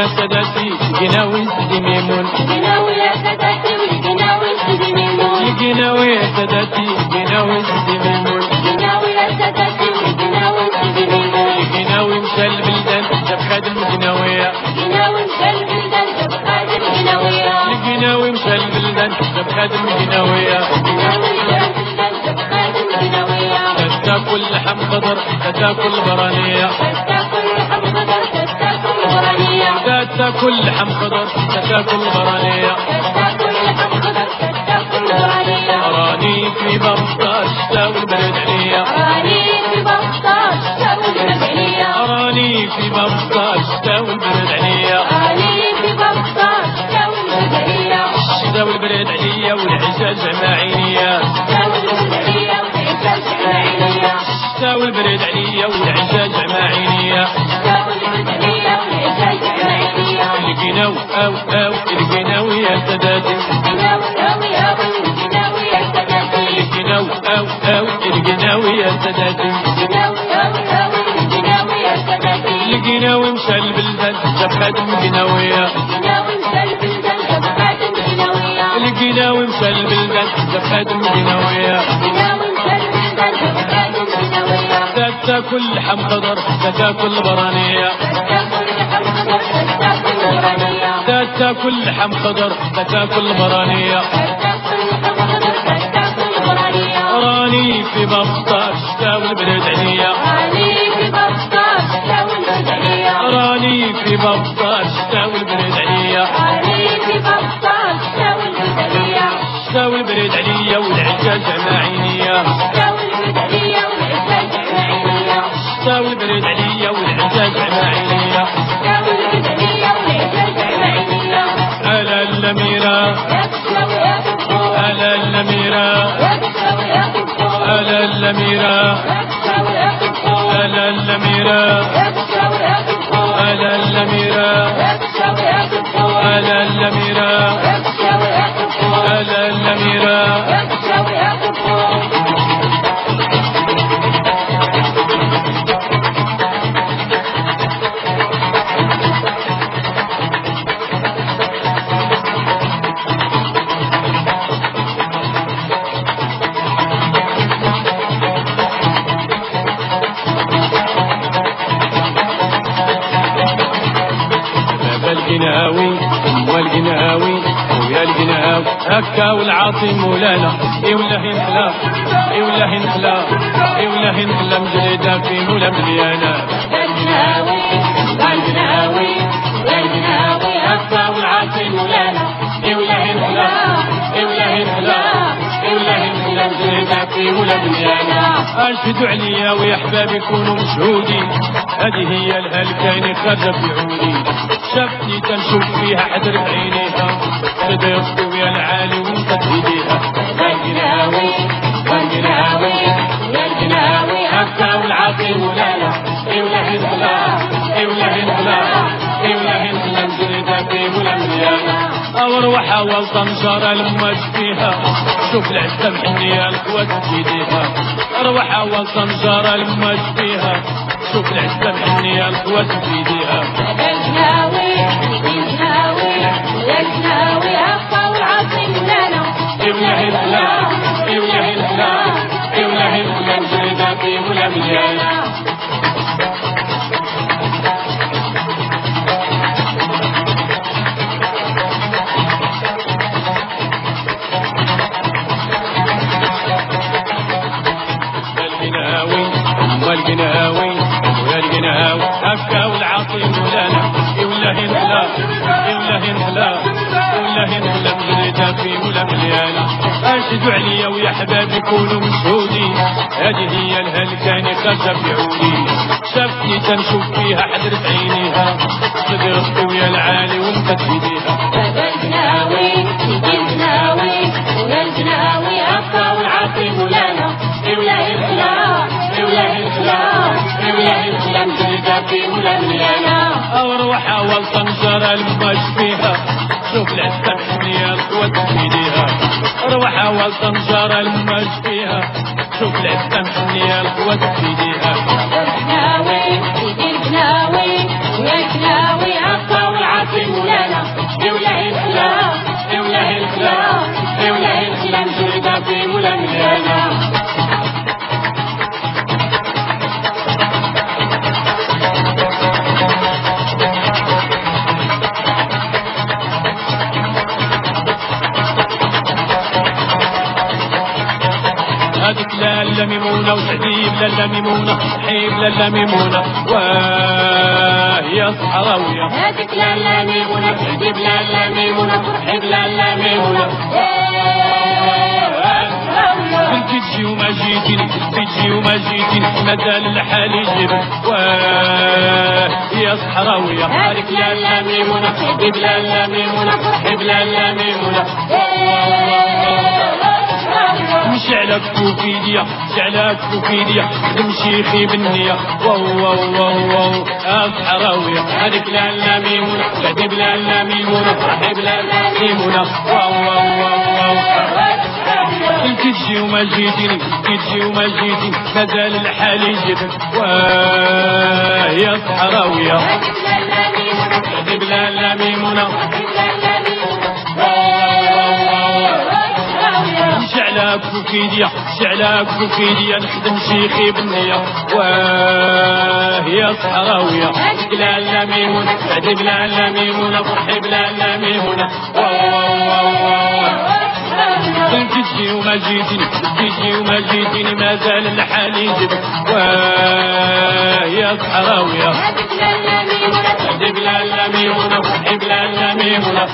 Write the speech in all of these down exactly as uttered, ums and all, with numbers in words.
يا سادتي القناوي سيدي ميمون القناوي يا سادتي والقناوي سيدي ميمون القناوي يا سادتي القناوي سيدي ميمون القناوي يا سادتي والقناوي سيدي ميمون القناوي مشى البلدان جاب خادم القناوية القناوي مشى البلدان جاب خادم القناوية القناوي مشى البلدان جاب خادم القناوية القناوي مشى البلدان جاب خادم القناوية تاكل لحم خضر تاكل برانية تاكل لحم خضر تاكل برانية تاكل لحم خضر تاكل برانية تاكل لحم خضر تاكل برانية راني في بمطاش تاوي البرد عليا راني في بمطاش تاوي البرد عليا راني في بمطاش تاوي البرد عليا راني في بمطاش تاوي البرد عليا تاوي البرد عليا والعجاج عماعينية تاوي البرد عليا والعجاج عماعينية تاوي البرد عليا والعجاج عماعينية تاوي البرد عليا والعجاج عماعينية القناوي أو أو القناوي يا سادتي القناوي أوي أوي القناوي يا سادتي القناوي أو أو القناوي يا سادتي القناوي أوي أوي القناوي يا سادتي القناوي مشى البلدان جاب خادم القناوية القناوي مشى البلدان جاب خادم القناوية القناوي مشى البلدان جاب خادم القناوية القناوي مشى البلدان جاب خادم القناوية تاكل لحم خضر تاكل برانية تاكل لحم خضر تاكل برانية تاكل لحم خضر تاكل برانية تاكل لحم خضر تاكل برانية راني في بمطاش تاوي البرد عليا راني في بمطاش تاوي البرد عليا راني في بمطاش تاوي البرد عليا راني في بمطاش تاوي البرد عليا تاوي البرد عليا والعجاج عماعينية تاوي البرد عليا والعجاج عماعينية تاوي البرد عليا والعجاج عماعينية تاوي البرد عليا والعجاج عماعينية على الأميرة يا تساوي يا تساوي على الأميرة يا تساوي يا تساوي على الأميرة يا تساوي يا تساوي على الأميرة يا تساوي يا تساوي على الأميرة يا تساوي يا تساوي على الأميرة يا تساوي يا تساوي على الأميرة يا تساوي يا تساوي القناوي والقناوي ويا القناوي هكا والعاصي مولانا اي ولا هنحلا اي ولا هنحلا اي ولا هنحلا مجرده في مولا مليانه القناوي القناوي القناوي هكا والعاصي مولانا اي ولا هنحلا اي ولا هنحلا اي ولا هنحلا مجرده في مولا مليانه اشهدوا عليا ويا احبابي كونوا مشهودين هذه هي الهلكاني خارجه في عودي شفتني تنشوف فيها حدر بعينيها صدقت ويا العالي وانت تهديها القناوي القناوي القناوي هكا والعاصي مولانا اي ولا هنحلا اي ولا هنحلا اي ولا هنحلا مجرده في مولا مليانه اروح اول طنجره لما فيها شوف العزه محنيه القوات بيديها اروح اول طنجره لما فيها شوف العزه محنيه القوات بيديها القناوي القناوي القناوي هكا والعاصي مولانا اي ولا هنحلا اي ولا هنحلا اي ولا هنحلا مجرده في مولا مليانه والقناوي والقناوي هكا والعاصي مولانا اي ولا هنحلا اي ولا هنحلا اي ولا هنحلا مجرده في مولا مليانه انشدوا عليا ويا حبابي كونوا مشهودين هذه هي الهلكاني خارجه في عودي شفتني تنشوف فيها حدرت عينيها صدقت ويا العالي وانت تفيديها القناوي القناوي القناوي هكا والعاصي مولانا اي ولا هنحلا اي ولا هنحلا اي ولا هنحلا مجرده في مولا مليانه اروح اول طنجره لما فيها شوف العزه محنيه القوات بيديها اروح اول طنجره لما فيها شوف العزه محنيه القوات بيديها القناوي القناوي القناوي هكا والعاصي ميمونة وتعذيب لالا ميمونة حيب لالا ميمونة وهي صحراوية هاتك لالا ميمونة تعذيب لالا ميمونة ترحب لالا ميمونة كنت تجي وما جيتيني تجي وما جيتيني مازال الحال يجيبك وهي صحراوية هاتك لالا ميمونة تعذيب لالا ميمونة ترحب لالا ميمونة مش على كوكيديا مش على كوكيديا نمشي خي بالنية واو واو واو واو الصحراوية هذيك لالا ميمونة تعذيب لالا ميمونة ترحب لالا ميمونة واو واو واو واو كي تجي وما جيتيني كي تجي وما جيتيني مازال الحال يجيبك وهي صحراوية هاتك لالا ميمونة تعذيب لالا ميمونة شعلة كوكيديا شعلة كوكيديا نخدم شيخي بالنية وهي صحراوية هاتك لالا ميمونة تعذيب لالا ميمونة فرحب لالا ميمونة كنت تجي وما جيتيني تجي وما جيتيني مازال الحال يجيبك وهي صحراوية هاتك لالا ميمونة تعذيب لالا ميمونة فرحب لالا ميمونة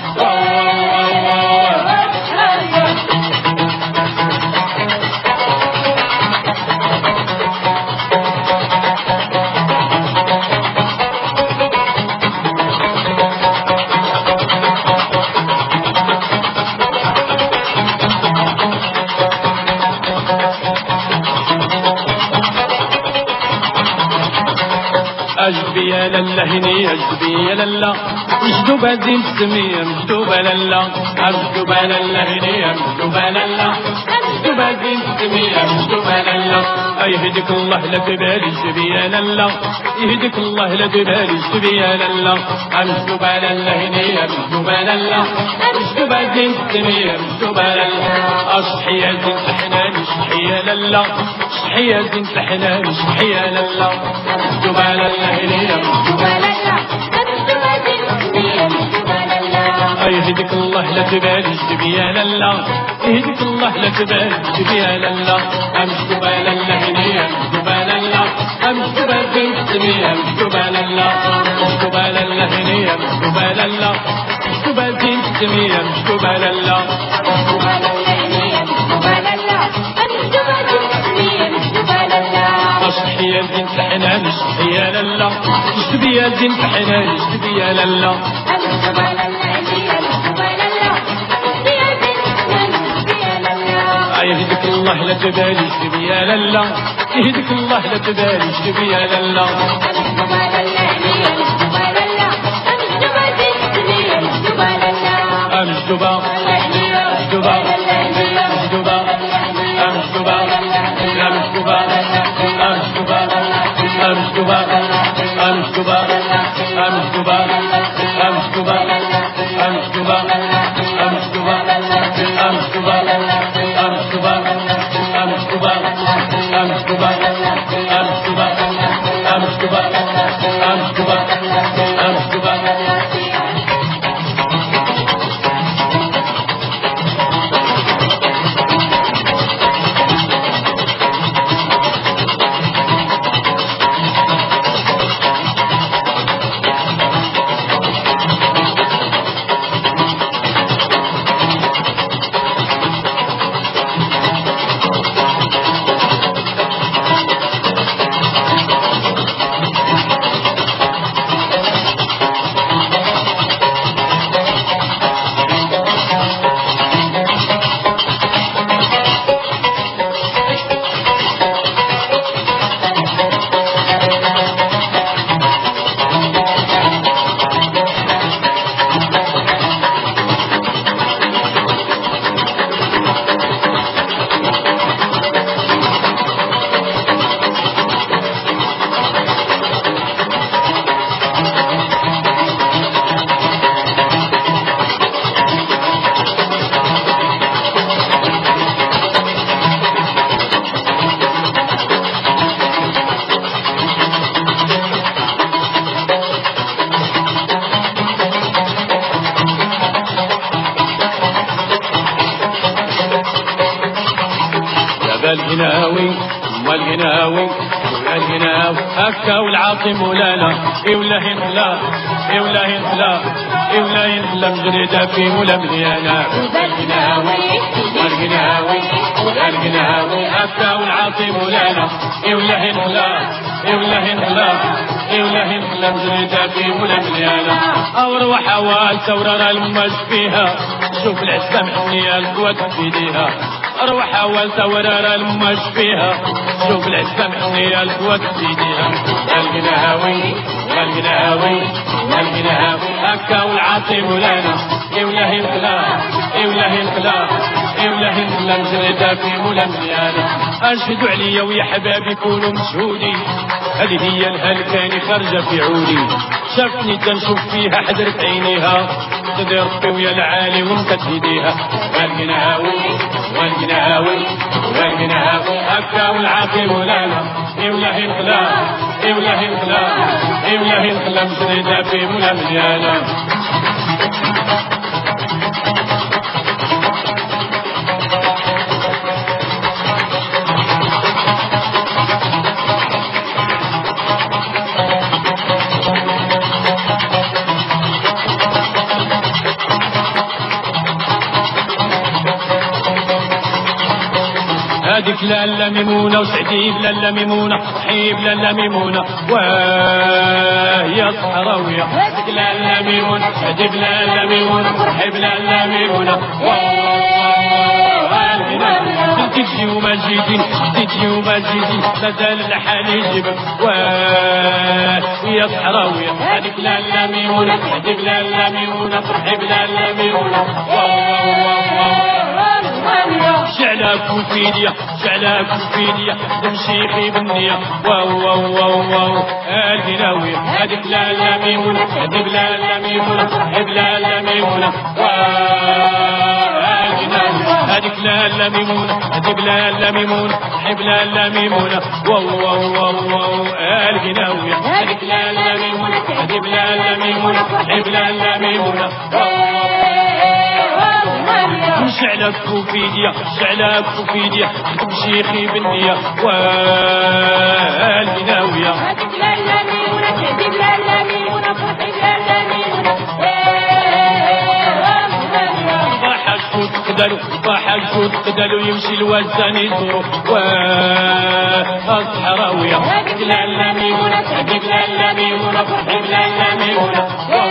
أجدبي يا للا هني أجدبي يا للا مجدوبة زين سمية مجدوبة للا أجدوبة للا هني مجدوبة للا مجدوبة زين سمية مجدوبة للا يهديك الله لا تبالي اجدبي يا للا يهديك الله لا تبالي اجدبي يا للا مجدوبة للا هني مجدوبة للا مجدوبة زين سمية مجدوبة للا أصحي يا زين الحنان اصحي يا للا اصحي يا زين الحنان اصحي يا للا مجدوبة للا يهديك الله لا تبالي اجدبي يا للا يهديك الله لا تبالي اجدبي يا للا مجدوبة للا هنية مجدوبة للا مجدوبة زين سمية مجدوبة للا مجدوبة للا هنية مجدوبة للا مجدوبة زين سمية مجدوبة للا اصحي يا زين الحنان اصحي يا للا اجدبي يا زين الحنان اجدبي يا للا يهديك الله لا تبالي اجدبي يا للا يهديك الله لا تبالي اجدبي يا للا مجدوبة مجدوبة مجدوبة مجدوبة مجدوبة لا مجدوبة مجدوبة مجدوبة مجدوبة مجدوبة مجدوبة القناوي القناوي هكا والعاطي مولانا يولا هنخلا يولا هنخلا يولا هنخلا مجردة في مولا مليانة القناوي القناوي القناوي هكا والعاطي مولانا يولا هنخلا يولا هنخلا يولا هنخلا مجردة في مولا مليانة أوروح أوال تورر المج فيها شوف العسلة محنية القوات في ايديها اروح اول تورر المج فيها شوف العسلة محنية القوات في ايديها القناوي القناوي القناوي هكا والعاطي مولانا يولا هنخلا يولا هنخلا يولا هنخلا مجردة في مولا مليانة انشدوا عليا ويا حبابي كونوا مشهودين هذه هي الهلكاني خارجة في عودي شافني تنشوف فيها حضرت عينيها تدير ربي ويا العالي وانت تهديها والقناوي والقناوي والقناوي هكا والعاطي مولانا يولا هنخلا يولا هنخلا يولا هنخلا مجردة في مولا مليانة هاديك لالا ميمونة وسعديد لالا ميمونة وحيب لالا ميمونة واه يا صحراوية هاديك لالا ميمونة سعديد لالا ميمونة وحيب لالا ميمونة تجي وما جيتي تجي وما جيتي مازال الحال يجيبك واه يا صحراوية هاديك لالا ميمونة سعديد لالا ميمونة وحيب لالا ميمونة شعلك وفيديا شعلك وفيديا تمشيخي بالنية واو واو واو واو القناوي هاديك لالا ميمونة هاديك لالا ميمونة حب لالا ميمونة هاديك لالا ميمونة هاديك لالا ميمونة حب لالا ميمونة واو واو واو واو القناوي هاديك لالا ميمونة هاديك لالا ميمونة حب لالا ميمونة شعلك وفيديا شعلك وفيديا تمشيخي بالنية والقناوية هاديك لالا ميمونة هاديك لالا ميمونة فرحي لالا ميمونة ضحك شوت قدلو ضحك شوت قدلو يمشي الوزن يزورو والصحراوية هاديك لالا ميمونة هاديك لالا ميمونة فرحي لالا ميمونة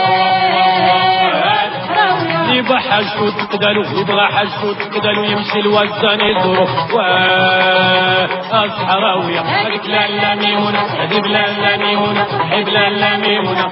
يبغى حاجته تقدلو يبغى حاجته تقدلو يمشي الوزن يزورو والصحراوية هاديك لالا ميمونة هاديك لالا ميمونة حب لالا ميمونة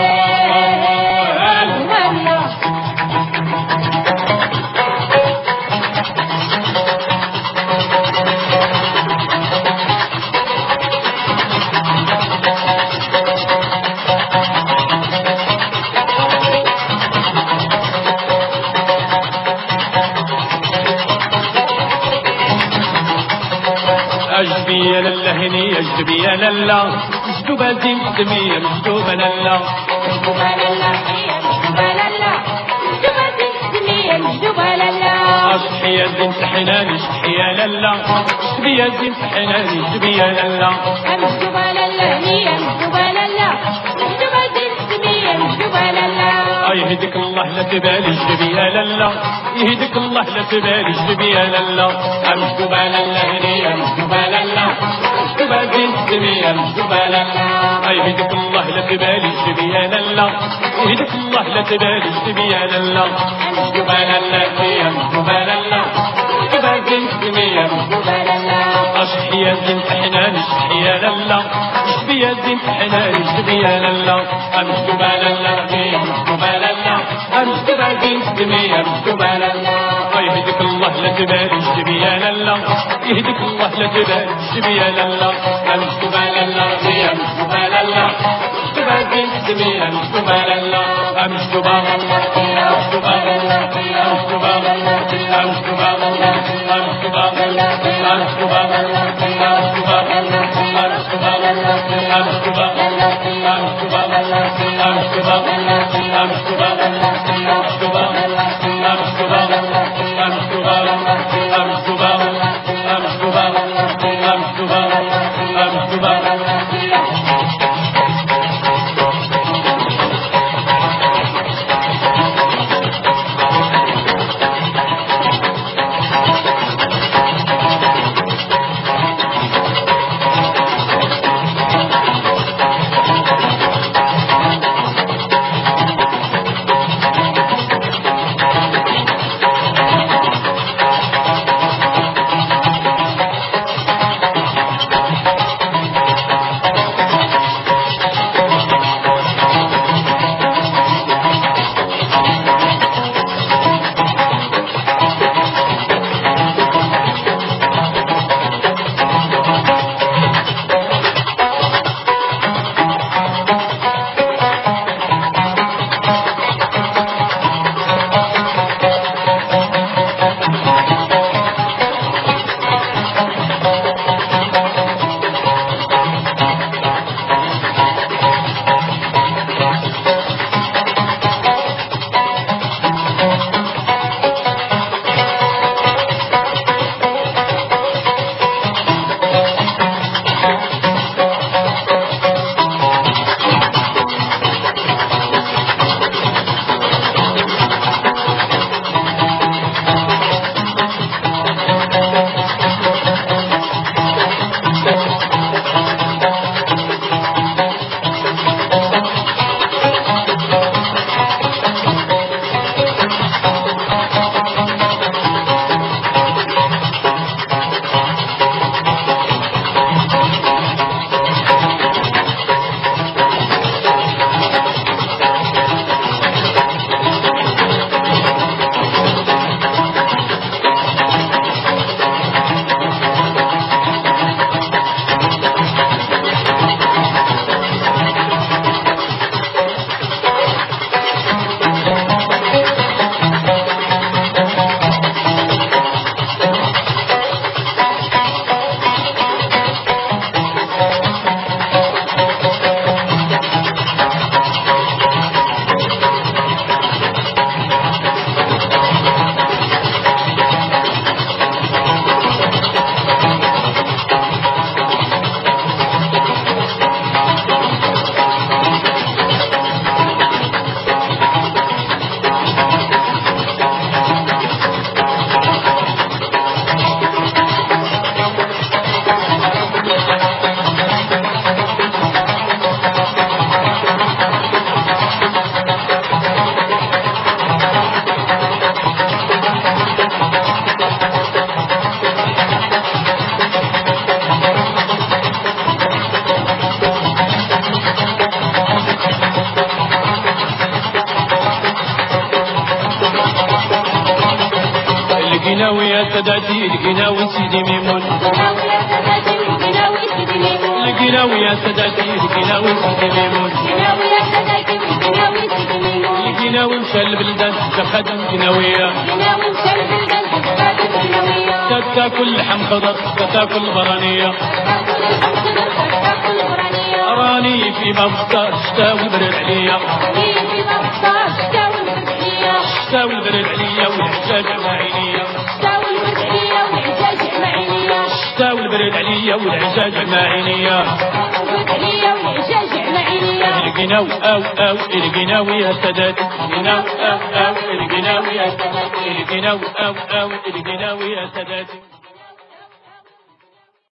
أجبي يا للا هني أجبي يا للا مجدوبة زين سمية مجدوبة للا مجدوبة للا مجدوبة للا مجدوبة زين سمية مجدوبة للا أصحي يا زين حناني اصحي يا للا اجبي يا زين حناني اجبي يا للا مجدوبة للا هني مجدوبة للا مجدوبة زين سمية مجدوبة للا يهدك الله لا تبالي اجبي يا للا يهدك الله لا تبالي اجبي يا للا مجدوبة للا هني مجدوبة للا مجدوبة زين سمية مجدوبة للا يهدك الله لا تبالي اجبي يا للا يهدك الله لا تبالي اجبي يا للا مجدوبة للا هي مجدوبة للا مجدوبة زين سمية مجدوبة للا اصحي يا زين حناني اصحي يا للا اجبي يا زين حناني اجبي يا للا مجدوبة للا هي مجدوبة للا مجدوبة زين سمية مجدوبة للا يهدك الله لا تبالي اجبي يا للا يهدك الله لا تبالي اجبي يا للا مجدوبة للا هي مجدوبة للا مجدوبة زين سمية مجدوبة للا مجدوبة مجدوبة مجدوبة مجدوبة القناوي يا سادتي القناوي سيدي ميمون القناوي يا سادتي القناوي سيدي ميمون القناوي مشى البلدان تخدم قناوية تاكل لحم خضر تاكل غرانية راني في مبسطة شتاوي البرد عليا شتاوي البرد عليا والحجاج معينية شتاوي البرد عليا والحجاج معينية القناوي أو أو القناوي يا سادتي القناوي أو أو القناوي يا سادتي القناوي أو أو القناوي يا سادتي.